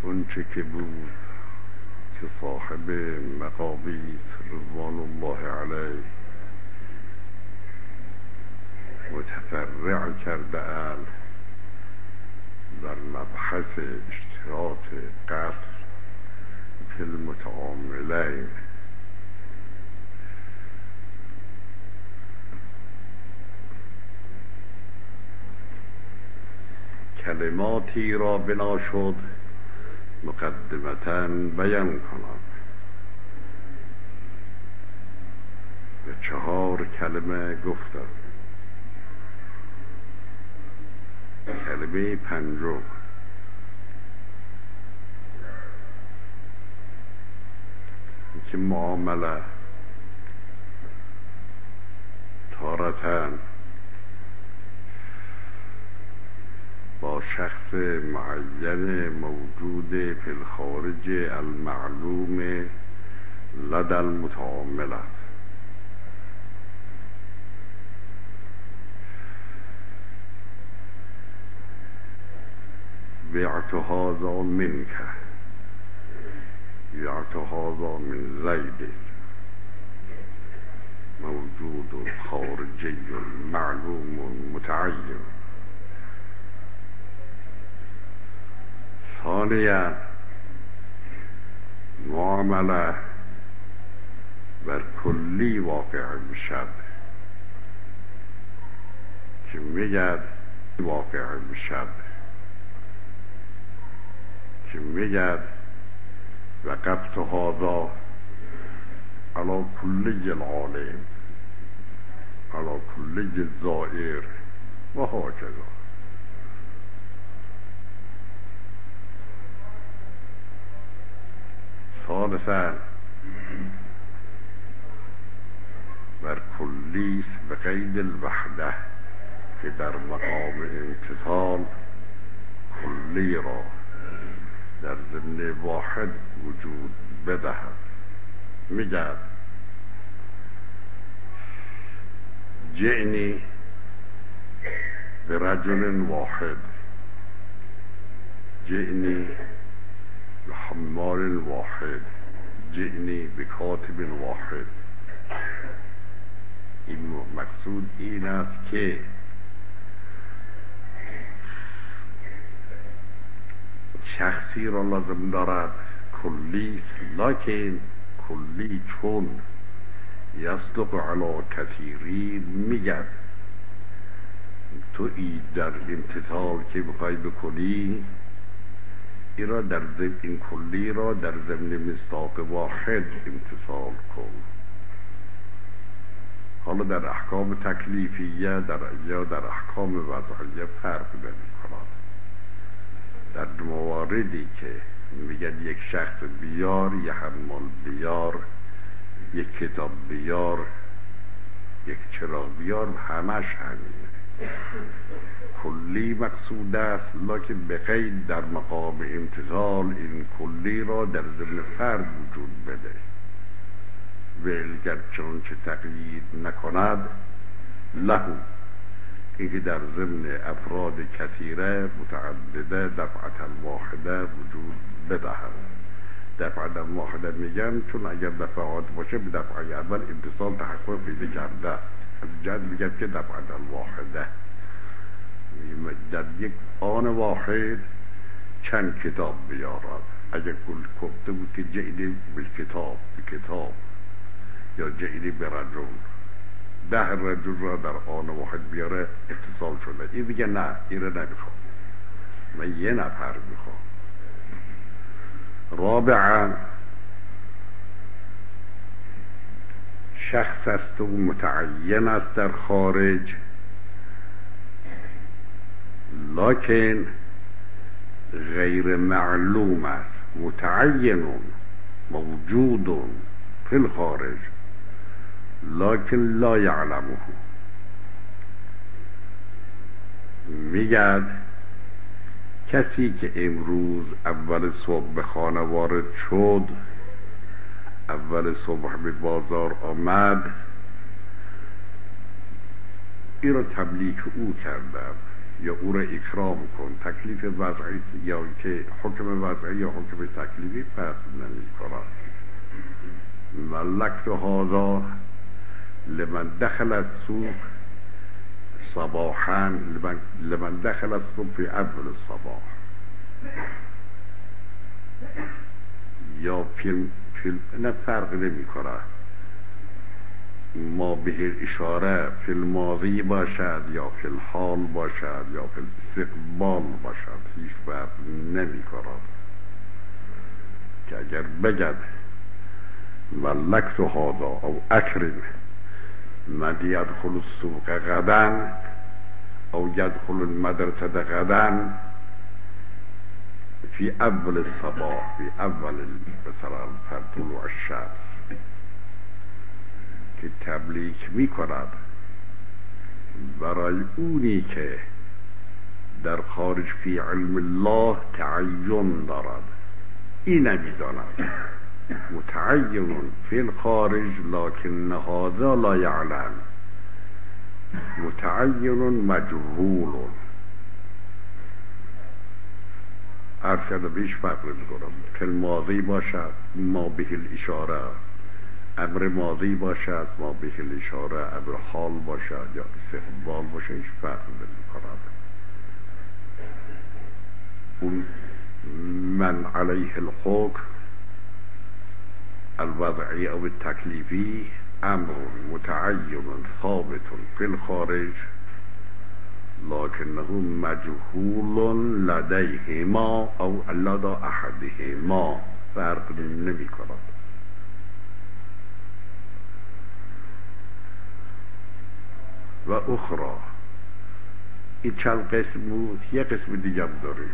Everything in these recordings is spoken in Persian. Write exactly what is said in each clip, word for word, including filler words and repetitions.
اونچه که بود که صاحب مقابیس رضوان الله علیه متفرع کرده اند در مبحث اشتراط قصر فی المتعاملین، کلماتی را بنا شد مقدمتاً بیان کنم. به چهار کلمه گفتم. کلمه پنجم که معامله تارتاً با شخص معین موجود فی الخارج المعلوم لدى المتعامل است. بعت هذا منك، بعت هذا من زید، موجود خارجی معلوم متعین. ثانیا معامله بر کلی واقع میشد که میگد واقع میشد که میگد وقفت هذا على کلی العالم على کلی الزائر و هكذا. ثالثا بر کلیس به قید الوحده که در مقام امتثال کلی را در ضمن واحد وجود بدهد. میگه جئنی برجل واحد، جئنی بحمال واحد، جئنی بکاتب واحد. این مقصود این است که شخصی را لازم دارد کلی است، لکن کلی چون یصدق علی کثیرین میگد تو ای در امتثال که بخوای بکنی این را در ضمن این کلی را در ضمن مصداق واحد امتثال کن. حالا در احکام تکلیفیه در یا در احکام وضعیه فرق نمی‌کند. در مواردی که میگن یک شخص بیار، یک حمال بیار، یک کتاب بیار، یک چراغ بیار، همش همینه. کلی مقصود است، لکن به قید در مقام امتثال این کلی را در ضمن فرد وجود بده. ولگر چون چه تقیید نکند لهو، اینکه در ضمن افراد کثیره متعدده دفعة واحده وجود بدهد. دفعة واحده میگن چون اگر دفعات باشه به دفعه اول امتصال تحقق پیدا کرده است، از جد میگن که دفعة واحده در یک آن واحد چند کتاب بیارد. اگر کل گفته بود که جئنی بالکتاب بکتاب یا جئنی برجل، ده رجل را در آن واحد بیاره اتصال شده. این دیگه نه، این را نمیخوام، من یه نفر میخوام. رابعا شخص است و متعین است در خارج، لکن غیر معلوم است. متعین موجود فی الخارج لکن لا یعلمه. میگد کسی که امروز اول صبح به خانه وارد شد، اول صبح به بازار آمد، این را تملیک او کردم، یا او را اکرام کن. تکلیف وضعی یا که حکم وضعی یا حکم تکلیفی فرق نمی کند. ملکت هذا لمن دخل السوق صباحا لمن, لمن دخل السوق في اول الصباح، یا فیلم فیلم نه فرق نمی کند. ما به اشاره فی الماضی باشد یا فی الحال باشد یا فی الاستقبال باشد هیچ فرق نمی کند. که اگر بگد ملکت هذا او اکرم من یدخل السوق غدا او یدخل المدرسه غدا فی اول الصباح فی اول مثلا طلوع الشمس، که تبلیغ می کند برای اونی که در خارج فی علم الله تعین دارد. این نمیداند متعین فی الخارج لکن هذا لا یعلم، متعین مجهول. عرض کرده بیش فرق نمی کنم. فی الماضی باشد ما به الاشاره امر ماضی باشد ما به الاشاره امر حال باشد یا استقبال باشد هیچ فرق نمی کند. اون من علیه الحکم الوضعی او التکلیفی امر متعین ثابت فی الخارج لکنه مجهول لدیهما او لدى احدهما، فرق نمی کند. و اخرى این چند قسم بود. یک قسم دیگه هم داریم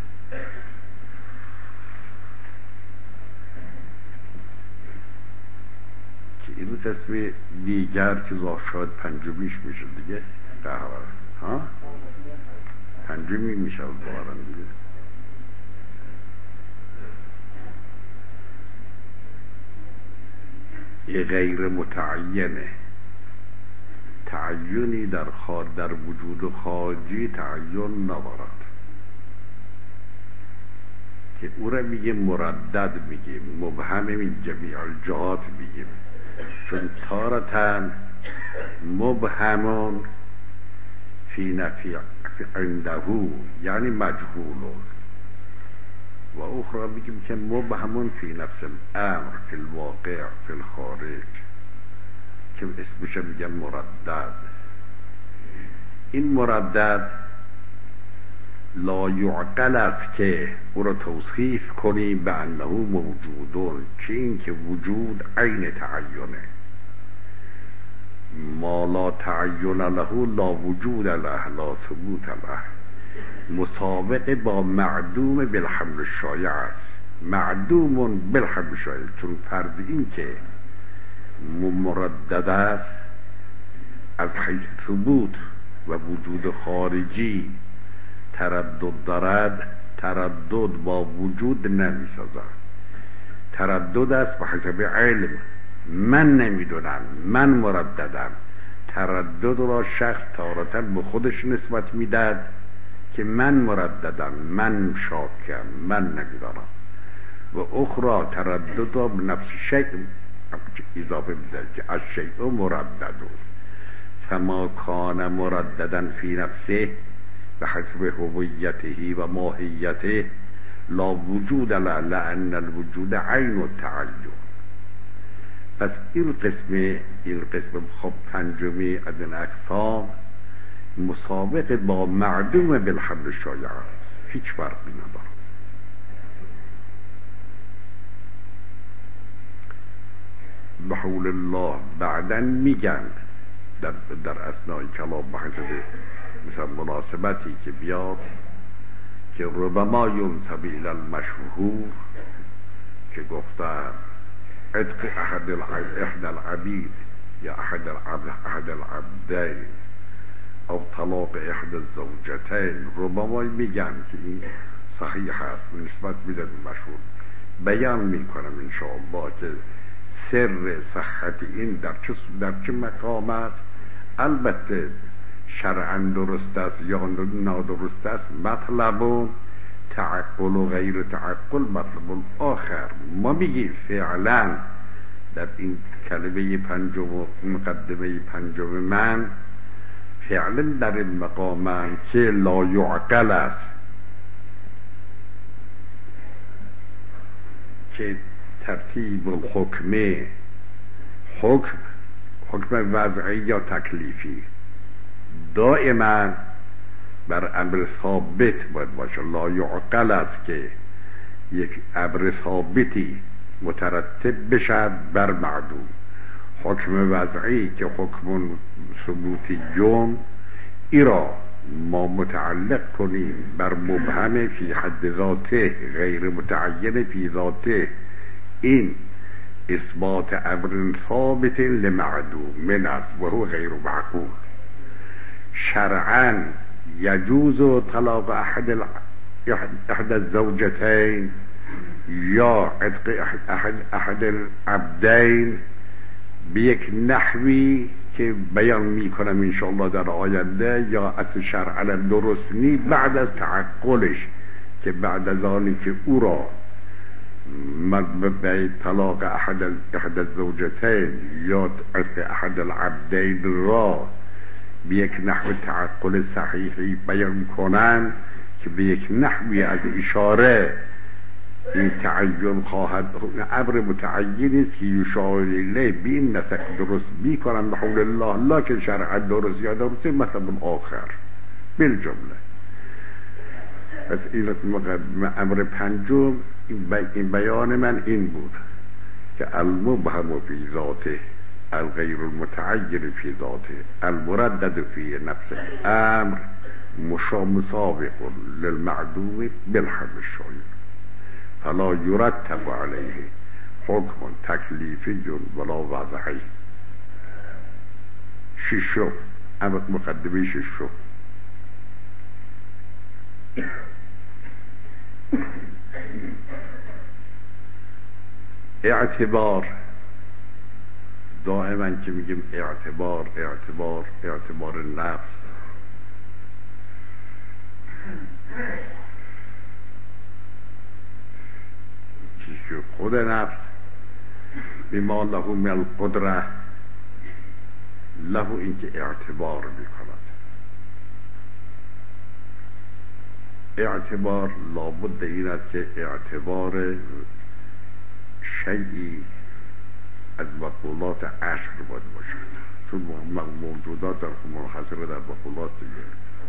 که این قسم دیگر که شاید پنجمیش میشه دیگه قهوه ها پنجمی میشه دارن دیگه. یه غیر متعینه، تعیینی در خارج در وجود خارجی تعین ندارد که او را میگه مردد میگیم، مبهم من جمیع الجهات میگیم، چون تارتن مبهمون فی نفی عنده یعنی مجهول، و اخرى میگیم که مبهمون فی نفس الامر فی الواقع فی الخارج که اسمش میگن مردد. این مردد لا یعقل است که او را توصیف کنیم به انه موجودون، که این که وجود عین تعینه. ما لا تعین له لا وجود له لا ثبوت له، مسابقه با معدوم بالحمل الشایع است. معدوم بالحمل الشایع، چون فرض این که مردد است از حیث ثبوت و وجود خارجی تردد دارد، تردد با وجود نمی سازد. تردد است به حسب علم، من نمیدونم من مرددم. تردد را شخص تارتا به خودش نسبت میداد که من مرددم، من شاکم، من نمیدانم. و اخرى تردد را به نفس شیء اضافه میده که از شیء مردد، فما کان مرددن فی نفسه به حسب هویته و ماهیته لا وجود له لان الوجود عین التعین. پس این قسم این قسم خب پنجمی از این اقسام مسابقه با معدوم بالحمل الشایع است، هیچ فرقی نداره. به حول الله بعدن میگن در, در اثنای کلام به حسب مثلا مناسبتی که بیاد که ربما ینسب الی المشهور که گفتن عتق احد احد العبید یا احد العبد احد العبدین او طلاق احد الزوجتین، ربما میگن که این صحیح است و نسبت میده به مشهور. بیان میکنم انشاءالله که سر صحت این در چه در چه مقام است. البته شرعا درست است یا نادرست است مطلب و تعقل و غیر تعقل مطلب آخر. ما میگیم فعلا در این کلمه پنجم و مقدمه پنجم من فعلا در این مقام که لا یعقل است، که ترتیب الحکمه حکم حکم وضعی یا تکلیفی دائما بر امر ثابت باید باشه. لا یعقل است که یک امر ثابتی مترتب بشد بر معدوم. حکم وضعی که حکم ثبوتی جم ایرا ما متعلق کنیم بر مبهم فی حد ذاته غیر متعین فی ذاته، این اثبات امر ثابت لمعدوم من است و هو غیر معقول. شرعا يجوز طلاق احد ال... احد الزوجتين یا عتق احد احد العبدین به یک نحوی که بیان میکنم انشاءالله در آینده، یا از شرعا درست نی بعد از تعقلش، که بعد از آنی که او را به طلاق احد احد الزوجتین یا عتق احد العبدین را به یک نحو تعقل صحیحی بیان کنن که به یک نحوی از اشاره این تعین خواهد امر متعینی است که یشار الیه به این نسق درست میکنن به حول الله، لا که شرعا درست یا درست مثلا آخر بالجمله. پس این امر پنجم این بیان من این بود که المبهم فی ذاته الغیر المتعین فی ذاته المردد فی نفس الامر مسابق للمعدوم بالحد الشایع فلا یرتب علیه حکم تکلیفی ولا وضعی. ششم امر مقدمه ششم اعتبار. دائما که میگیم اعتبار اعتبار اعتبار نفس، که خود نفس بما له من القدره له این که اعتبار میکند. اعتبار لابد این است که اعتبار شیئی از مقولات عشر باید باشد، چون موجودات در منحصر در مقولات دیگه.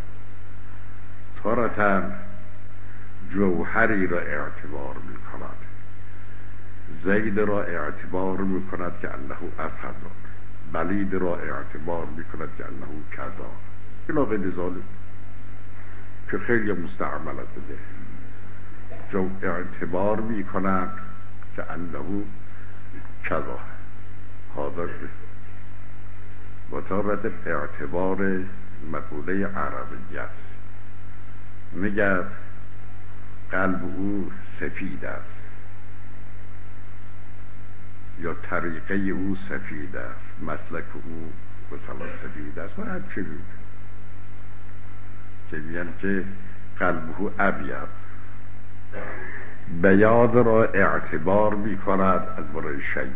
تارتا جوهری را اعتبار می کند، زید را اعتبار می کند که انه اسد، بلید را اعتبار می کند که انه کذا الی غیر ذالک، که خیلی مستعملت بده. جو اعتبار می کند که انه کذا حاضر به و تارت اعتبار مقوله عربی است. میگه قلب او سفید است یا طریقه او سفید است، مسلک او مثلا سفید است و هر چیزی که میگن که قلب او ابیض، بیاض را اعتبار میکند از برای شیء.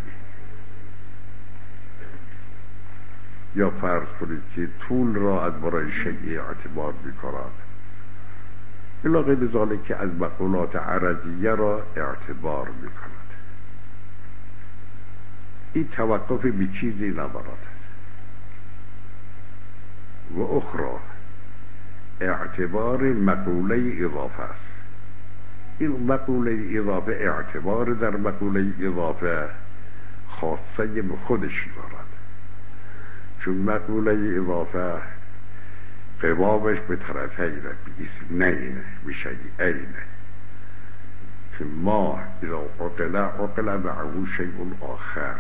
یا فرض کنید که طول را از برای شیء اعتبار میکند، الا غیر ذالک که از مقولات عرضیه را اعتبار میکند. این توقف به چیزی ندارد. و اخرى اعتبار مقوله اضافه است. این مقوله اضافه اعتبار در مقوله اضافه خاصه به خودش دارد، چون مقوله اضافه قوامش به طرفین اثنین به شیئین که ما اذا عقل عقل معه شیء آخر.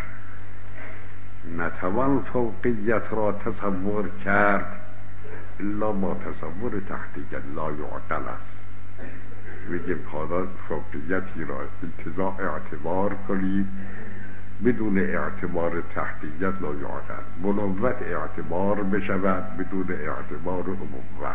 نتوان فوقیت را تصور کرد الا با تصور تحتیت لا یعقل است. بگیم حالا فوقیتی را انتزاع اعتبار کنید بدون اعتبار تحتیت لا یعقل. بنوت اعتبار بشود بدون اعتبار اموت.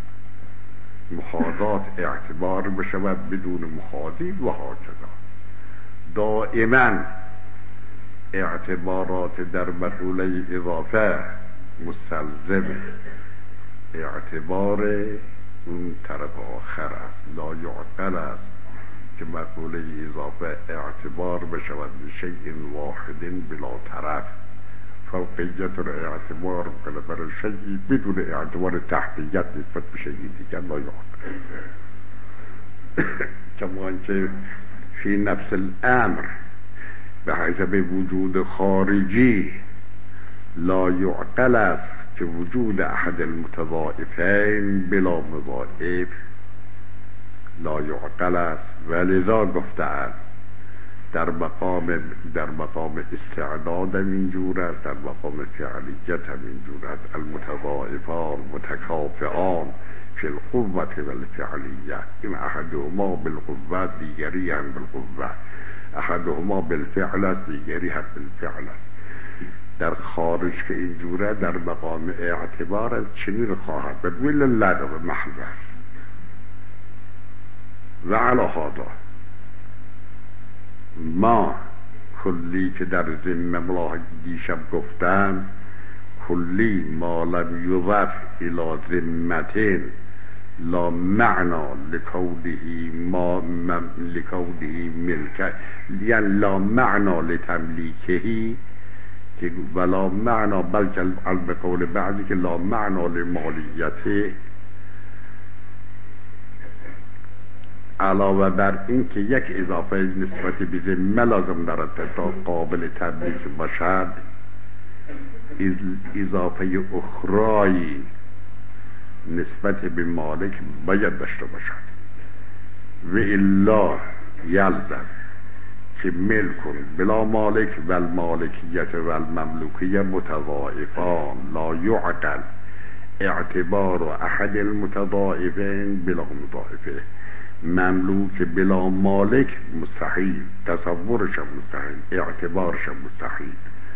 مخاضات اعتبار بشود بدون مخاضی و هاکذا. دائما اعتبارات در مقوله اضافه مستلزم اعتبار اون طرف آخر است. لا یعقل است که مقوله اضافه اعتبار بشود بشیء واحد بلا طرف. فوقیت الاعتبار برای شیء بدون اعتبار تحتیت نسبت به شیء دیگر لا یعقل. کما که فی نفس الامر به حسب وجود خارجی لا یعقل است که وجود احد المتضاعفین بلا مضاعف لا یعقل است. ولذا گفتند در مقام در مقام استعداد هم اینجور است، در مقام فعلیت هم اینجور است. المتضاعفان متکافئان فی القوة و الفعلیت. این احدهما بالقوة دیگری هم بالقوة، احدهما بالفعل است دیگری هم بالفعل است. در خارج که اینجوره در مقام اعتبار چنین خواهد بود ویل الله به محض است. و علی هذا ما کلی که در ذمه ملاحظه دیشب گفتم کلی ما لم یضف الى ذمتین لا معنا لکونه ما لکونه ملک، یعنی لا معنا لتملیکهی که ولا معنا بلکه به قول بعضی که لا معنا لمالیته. علاوه بر این که یک اضافه نسبت به ذمه لازم دارد تا قابل تملیک باشد، اضافه اخرایی نسبت به مالک باید داشته باشد. و الا یلزم که ملکون بلا مالک و المالکیت و المملوکیت متضاعفان لا یعقل اعتبار احد المتضاعفین بلا مضاعفه. مملوک بلا مالک مستحیل، تصورش مستحیل، اعتبارش مستحیل.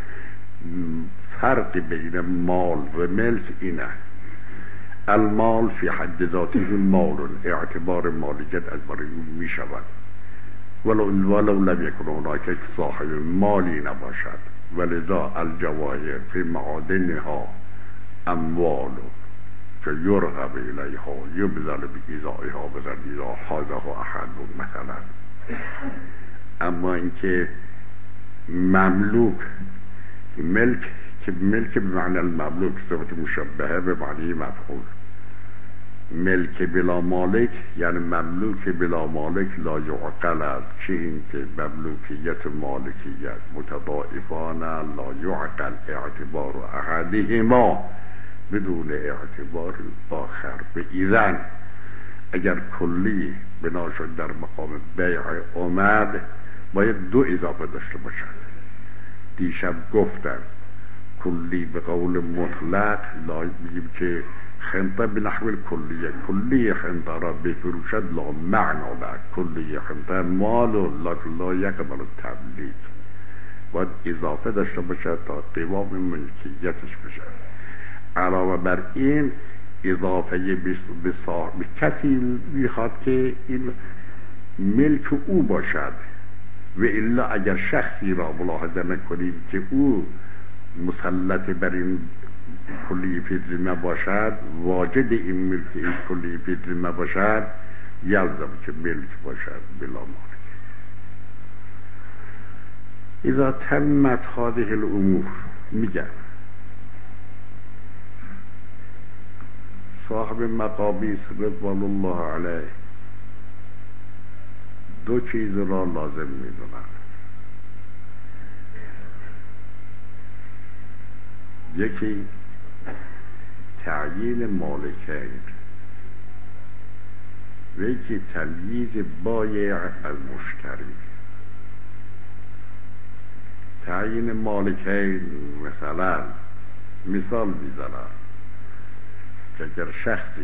فرق بین مال و ملک اینه. المال فی حد ذاته مال، اعتبار مالکیت از برای اون می شود ولو, ولو لم یکن هناک صاحب مالی نباشد. ولذا الجواهر فی معادنها اموال که یرغب الیها یبذل بإیذائها بذل اذا حازه احد مثلا. اما اینکه مملوک ملک که ملک به معنی المملوک صفت مشبهه به معنی مفعول. ملک بلا مالک یعنی مملوک بلا مالک لا یعقل است که این که مملوکیت مالکیت متضاعفان لا یعقل اعتبار احدهما بدون اعتبار آخر. به ایذن اگر کلی بنا شد در مقام بیع اومد باید دو اضافه داشته باشد. دیشب گفتم کلی به قول مطلق لا بگیم که خنطه به نحو کلیه، کلی خنطه را بفروشد لا معنا لك، کلی خنطه مال لكن لا یقبل تملیک. باید اضافه داشته باشد تا قوام ملکیتش بشه. علاوه بر این اضافه به صاحب کسی میخواد که این ملک او باشد. و الا اگر شخصی را ملاحظه نکنیم که او مسلط بر این کلی فی ذمه باشد، واجد این ملک این کلی فی ذمه باشد، یلزم که ملک باشد بلا مالک. اذا تمت هذه الامور میگن صاحب مقابیس رضوان الله علیه دو چیز را لازم میدونن. یکی تعیین مالکین و یکی تمییز بایع از مشتری. تعیین مالکین مثلا مثال میزنم که اگر شخصی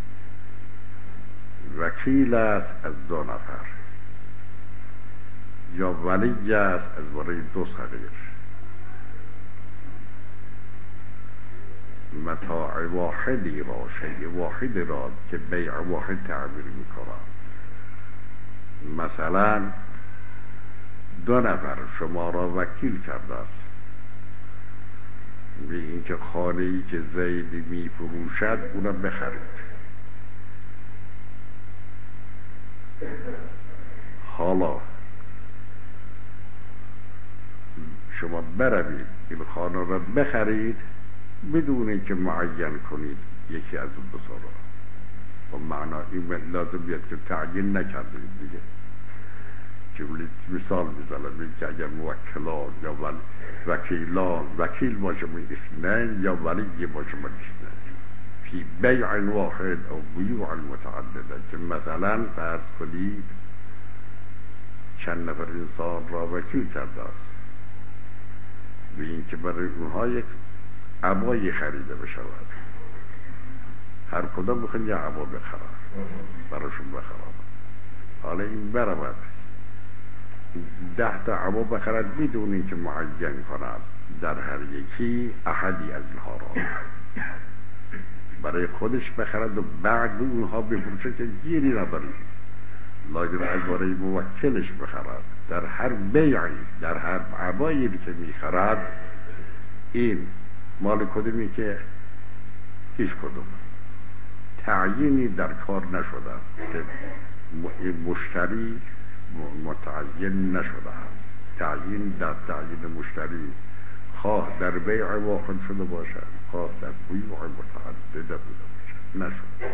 وکیل است از دو نفر، یا ولی است از برای دو صغیر. متاع واحدی را، شیء واحد را که بیع واحد تعبیر میکنند. مثلا دو نفر شما را وکیل کرده است به اینکه خانه‌ای که زید می فروشد اونم بخرید. حالا شما بروید این خانه را بخرید بدون اینکه معین کنید یکی از اون دو تا را. و معنا این لازم بیاد که تعیین نکردید دیگه. که مثال میزنم که اگر موکلان یا وکیلان وکیل باشه من اثنین یا ولی باشه من اثنین فی بیع واحد او بیوع متعدده. که مثلا فرض کنید چند نفر انسان را وکیل کرده است به این که برای اونها یک عبایی خریده بشود. هر کدام بخواد یک عبا بخرد براشون بخرد. حالا این برود ده تا عبا بخرد بدون اینکه معین کند در هر یکی احدی از اینها را برای خودش بخرد و بعد اونها بفروشه که گیری نداری. لاجر از برای موکلش بخرد در هر بیعی در هر عبایی که میخرد این مال کدومی که هیچ کدوم تعیینی در کار نشده که مشتری متعین نشده است. تعیین در تعیین مشتری خواه در بیع واحد شده باشد خواه در بیع متعدده بوده باشد نشده.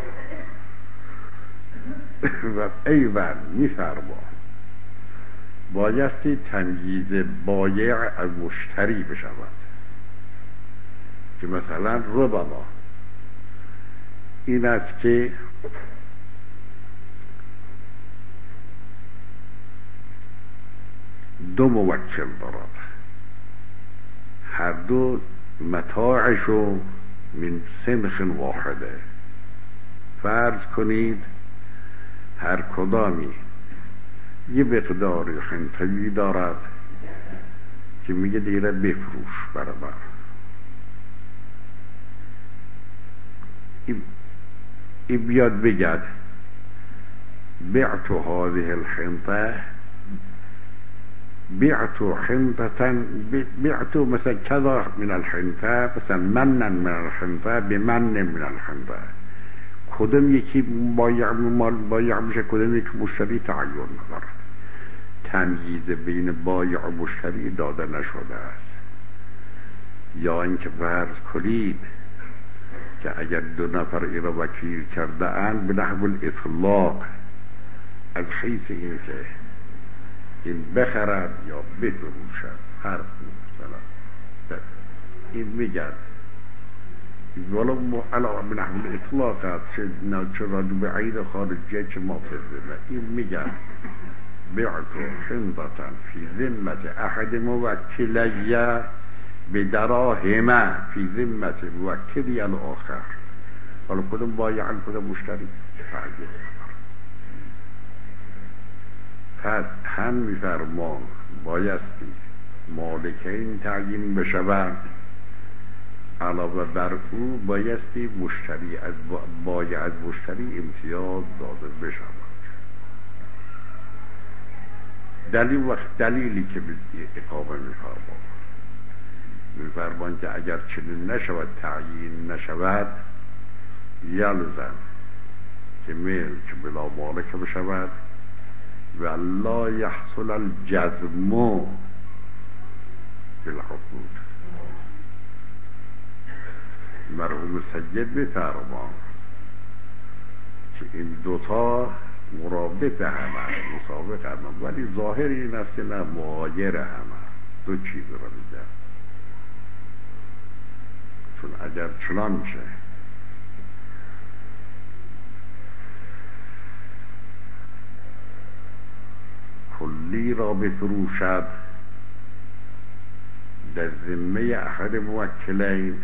و ایوان میفرما بایستی تمییز بایع از مشتری بشود. که مثلا ربما این است که دو موکل دارد هر دو متاعشو من سنخ واحده. فرض کنید هر کدامی یه مقداری خنطوی دارد که میگه دیره بفروش برابر. این بیاد بگد بعت هذه الحنطه بعت حنطه بعت مثلا كذا من الحنطه مثلا منا من الحنطه بمن من الحنطه. کدوم یکی بایع بایع میشه کدوم یکی مشتری تعین ندارد. تمییز بین بایع و مشتری داده نشده است. یا اینکه فرض کنید که اگر دو نفر این را وکیل کرده اند به نحو الاطلاق از حیث این که این بخرد یا بفروشد هر مثلا این میگن ولو علاوه به نحو الاطلاق است چه راجع به عین خارجیه چه مافزه این میگن بعت حنطة فی ذمة احد موکلیه به دراهم فی ذمة موکلی الاخر. حالا کدوم بایع کدوم مشتری تعیین. پس هم میفرمان بایستی مالکین تعیین بشوند علاوه بر او بایستی مشتری از بایع از مشتری امتیاز داده بشود. دلیل وقت دلیلی که به اقامه میفرمان میفرمان که اگر چنین نشود تعیین نشود یلزم که ملک بلا مالک بشود و لا یحصل الجزم بالعقود. مرحوم سید میفرمان که این دوتا مرادف همه مسابق همه ولی ظاهر این است که نه مغایر همه دو چیز را میگن. چون اگر چنان میشه کلی را بفروشد در ذمه احد موکلین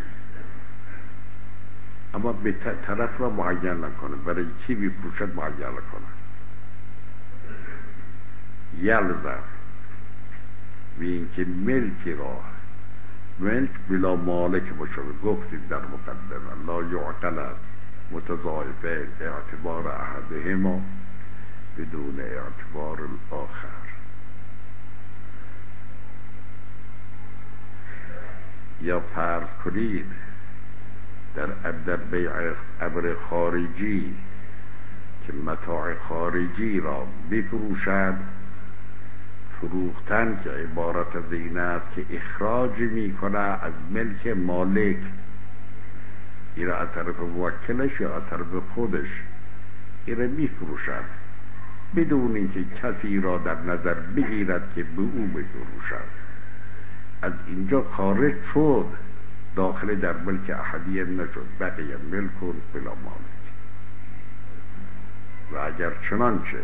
اما به طرف را معین نکنه برای کی بفروشد معین نکنه. یلزم به اینکه ملکی را ملک بلا مالک باشه. گفتیم در مقدمه لا یعقل است متضاعفه اعتبار احدهما بدون اعتبار الاخر. یا فرض کنید در در بیع ابر خارجی که متاع خارجی را بفروشد، فروختن که عبارت از این است که اخراج می کنه از ملک مالک، این را از طرف موکلش یا از طرف خودش این را می فروشد بدون اینکه کسی را در نظر بگیرد که به او بفروشد. از اینجا خارج شد، داخل در ملک احدیه نشد، بقیه ملک بلا مالک. و اگر چنانچه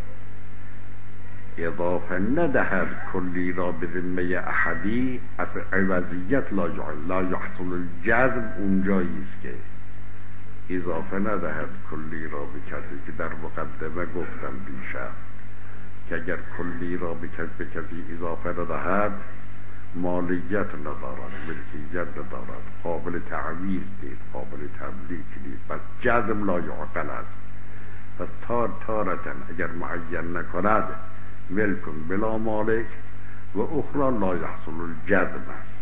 اضافه ندهد کلی را به ذمه احدی، از عوضیت لا یحصل الجزم اونجایی است که اضافه ندهد کلی را به کسی که در مقدمه گفتم پیشم که اگر کلی را به کسی, به کسی اضافه ندهد مالیت ندارد، ملکیت ندارد، قابل تعویض نیست، قابل تملیک نیست، پس جزم لا یعقل است. پس تار تارتن اگر معین نکند ملک بلا مالک و اخرى لا یحصل الجزم است.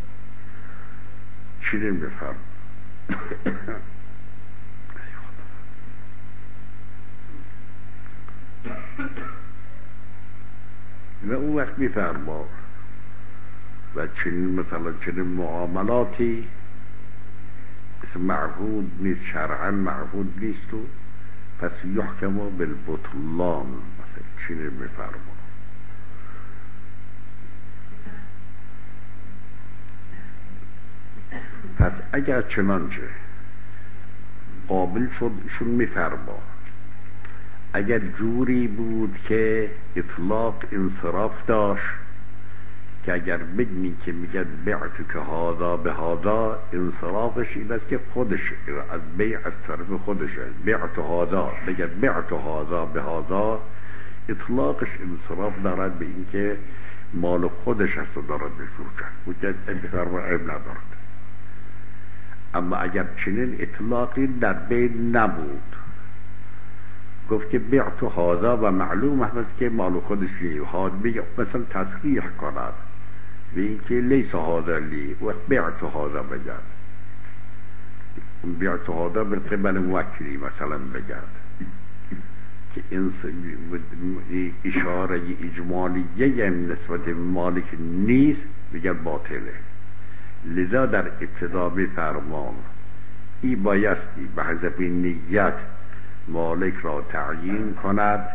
چنین بفرم و اون وقت میفرما و چنین مثلا چنین معاملاتی اسم معهود نیست، شرعا معهود نیست و پس یحکم بالبطلان، مثلا چنین میفرما. پس اگر چنانچه قابل شد ایشون میفرما اگر جوری بود که اطلاق انصراف داشت که اگر بگنی که میگه بیعت که هادا به هادا، انصرافش این است که خودش از بیع از طرف خودشه، بیعت هادا بگه بیعت هادا به هادا، اطلاقش انصراف دارد به این که مال خودش هست و دارد بفروشد و که انتفار عیب ندارد. اما اگر چنین اطلاقی در بین نبود، گفت که بیعت هادا و معلوم هست که مال خودش نیست، بگه مثلا تصریح کند به این که لیس هادا لی و بیعت هادا بگرد، بیعت هادا به قبل موکلی مثلا بگرد که اشاره اجمالیه نسبت مالک نیست، بگر باطله. لذا در ابتدا بفرمان ای بایستی به حسب نیت مالک را تعیین کند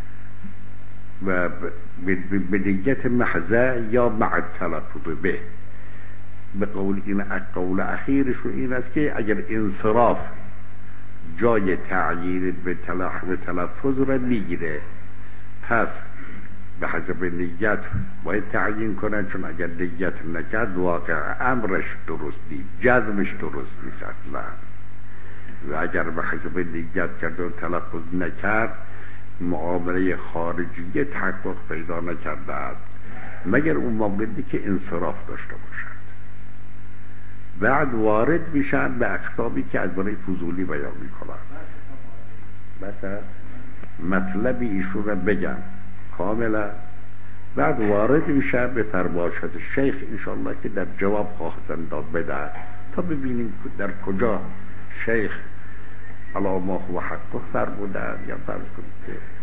و به نیت محضه یا مع التلفظ به. به قول این قول اخیرش این است که اگر انصراف جای تعیین به تلفظ را میگیره، پس به حسب نیت باید تعیین کنن، چون اگر نیت نکرد واقع امرش درست نیست، جزمش درست نیست اصلا. و اگر به حسب نیت کرد و تلفظ نکرد معامله خارجیه تحقق پیدا نکرده است مگر اون موقعی که انصراف داشته باشد. بعد وارد میشن به اقسامی که از برای فضولی بیان میکنن. مثلا مطلب ایشون را بگم کاملا، بعد وارد میشن به فرمایشات شیخ انشاءالله که در جواب خواهد داد بده تا ببینیم در کجا شیخ علا ما هو حق فرمودن یا فرض کنید که